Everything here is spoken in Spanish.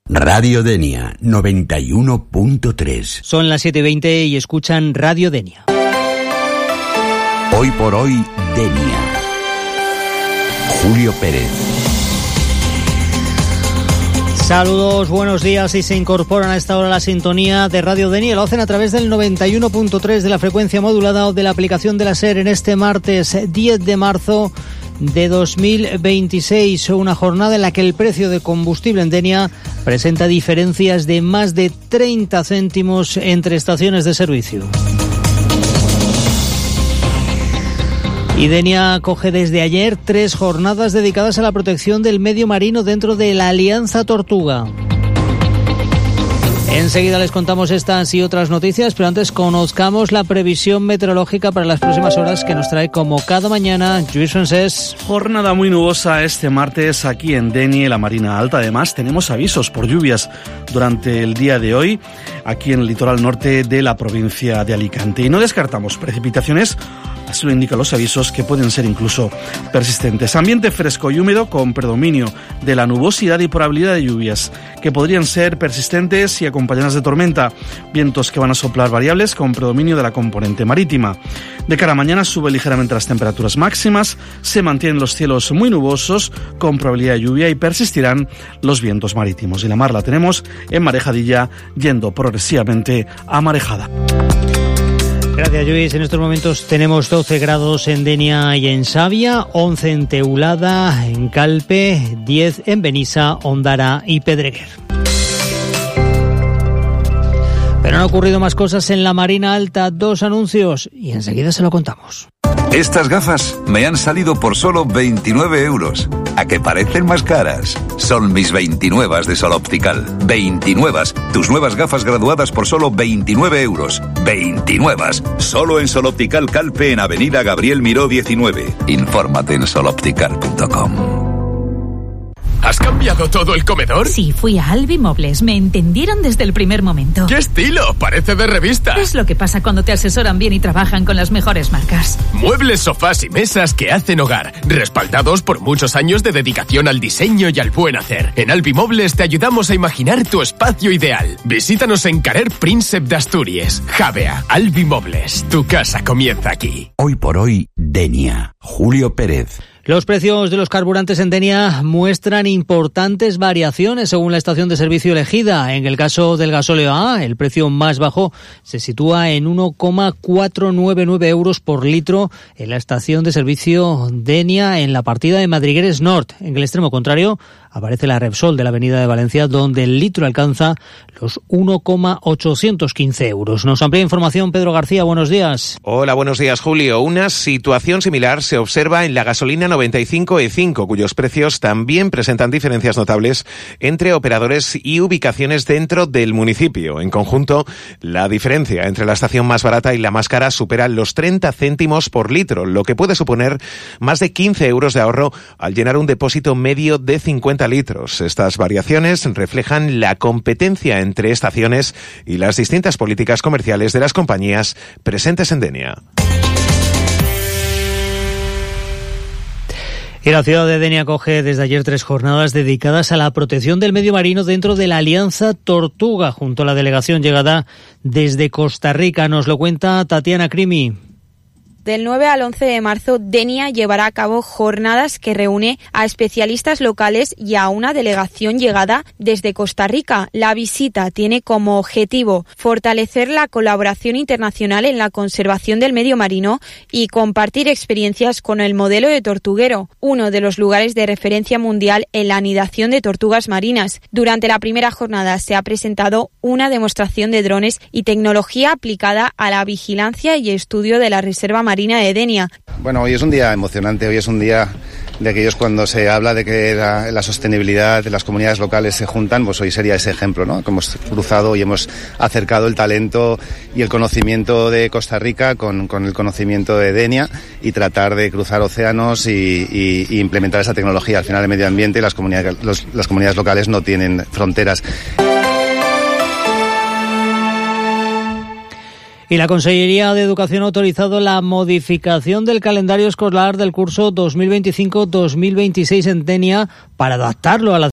Radio Denia 91.3. Son las 7:20 y escuchan Radio Denia. Hoy por hoy, Denia. Julio Pérez. Saludos, buenos días, y se incorporan a esta hora a la sintonía de Radio Denia. Lo hacen a través del 91.3 de la frecuencia modulada o de la aplicación de la SER en este martes 10 de marzo de 2026, una jornada en la que el precio de combustible en Denia presenta diferencias de más de 30 céntimos entre estaciones de servicio. Y Denia acoge desde ayer 3 jornadas dedicadas a la protección del medio marino dentro de la Alianza Tortuga. Enseguida les contamos estas y otras noticias, pero antes conozcamos la previsión meteorológica para las próximas horas que nos trae como cada mañana Lluís Francés. Jornada muy nubosa este martes aquí en Denia y la Marina Alta. Además, tenemos avisos por lluvias durante el día de hoy aquí en el litoral norte de la provincia de Alicante. Y no descartamos precipitaciones, así lo indican los avisos, que pueden ser incluso persistentes. Ambiente fresco y húmedo con predominio de la nubosidad y probabilidad de lluvias que podrían ser persistentes y acompañadas de tormenta. Vientos que van a soplar variables con predominio de la componente marítima. De cara a mañana sube ligeramente las temperaturas máximas, se mantienen los cielos muy nubosos con probabilidad de lluvia y persistirán los vientos marítimos. Y la mar la tenemos en marejadilla, yendo progresivamente a marejada. Gracias, Lluís. En estos momentos tenemos 12 grados en Denia y en Savia, 11 en Teulada, en Calpe, 10 en Benissa, Ondara y Pedreguer. Pero han ocurrido más cosas en la Marina Alta, 2 anuncios y enseguida se lo contamos. Estas gafas me han salido por solo 29 euros. ¿A que parecen más caras? Son mis 29 de Sol Optical. 29. Tus nuevas gafas graduadas por solo 29 euros. 29. Solo en Sol Optical Calpe, en Avenida Gabriel Miró 19. Infórmate en soloptical.com. ¿Has cambiado todo el comedor? Sí, fui a Albi Mobles. Me entendieron desde el primer momento. ¡Qué estilo! Parece de revista. Es lo que pasa cuando te asesoran bien y trabajan con las mejores marcas. Muebles, sofás y mesas que hacen hogar, respaldados por muchos años de dedicación al diseño y al buen hacer. En Albi Mobles te ayudamos a imaginar tu espacio ideal. Visítanos en Carrer Príncep de Asturias. Javea, Albi Mobles. Tu casa comienza aquí. Hoy por hoy, Denia. Julio Pérez. Los precios de los carburantes en Denia muestran importantes variaciones según la estación de servicio elegida. En el caso del gasóleo A, el precio más bajo se sitúa en 1,499 euros por litro en la estación de servicio Denia en la partida de Madrigueres Norte. En el extremo contrario, aparece la Repsol de la Avenida de Valencia, donde el litro alcanza los 1,815 euros. Nos amplía información Pedro García, buenos días. Hola, buenos días, Julio. Una situación similar se observa en la gasolina 95 E5, cuyos precios también presentan diferencias notables entre operadores y ubicaciones dentro del municipio. En conjunto, la diferencia entre la estación más barata y la más cara supera los 30 céntimos por litro, lo que puede suponer más de 15 euros de ahorro al llenar un depósito medio de 50 litros. Estas variaciones reflejan la competencia entre estaciones y las distintas políticas comerciales de las compañías presentes en Denia. Y la ciudad de Denia acoge desde ayer 3 jornadas dedicadas a la protección del medio marino dentro de la Alianza Tortuga, junto a la delegación llegada desde Costa Rica. Nos lo cuenta Tatiana Crimi. Del 9 al 11 de marzo, Denia llevará a cabo jornadas que reúne a especialistas locales y a una delegación llegada desde Costa Rica. La visita tiene como objetivo fortalecer la colaboración internacional en la conservación del medio marino y compartir experiencias con el modelo de Tortuguero, uno de los lugares de referencia mundial en la anidación de tortugas marinas. Durante la primera jornada se ha presentado una demostración de drones y tecnología aplicada a la vigilancia y estudio de la reserva marina de Denia. Bueno, hoy es un día emocionante, hoy es un día de aquellos cuando se habla de que la sostenibilidad de las comunidades locales se juntan, pues hoy sería ese ejemplo, ¿no? Que hemos cruzado y hemos acercado el talento y el conocimiento de Costa Rica con el conocimiento de Denia y tratar de cruzar océanos y implementar esa tecnología. Al final, el medio ambiente y las comunidades locales no tienen fronteras. Y la Consellería de Educación ha autorizado la modificación del calendario escolar del curso 2025-2026 en Denia para adaptarlo a la